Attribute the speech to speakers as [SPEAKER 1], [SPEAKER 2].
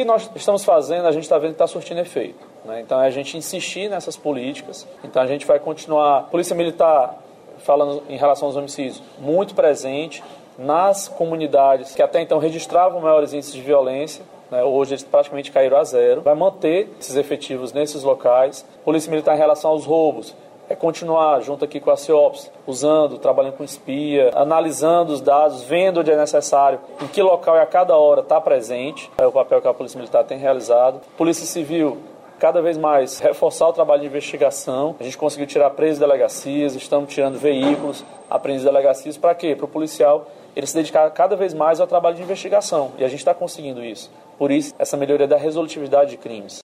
[SPEAKER 1] que nós estamos fazendo, a gente está vendo que está surtindo efeito, né? Então, é a gente insistir nessas políticas. Então, a gente vai continuar. Polícia Militar, falando em relação aos homicídios, muito presente nas comunidades que até então registravam maiores índices de violência, né? Hoje eles praticamente caíram a zero. Vai manter esses efetivos nesses locais. Polícia Militar em relação aos roubos, é continuar junto aqui com a CIOPS, trabalhando com espia, analisando os dados, vendo onde é necessário, em que local e a cada hora está presente. É o papel que a Polícia Militar tem realizado. Polícia Civil, cada vez mais reforçar o trabalho de investigação. A gente conseguiu tirar presos de delegacias, estamos tirando veículos, apreendidos de delegacias. Para quê? Para o policial ele se dedicar cada vez mais ao trabalho de investigação. E a gente está conseguindo isso. Por isso, essa melhoria da resolutividade de crimes.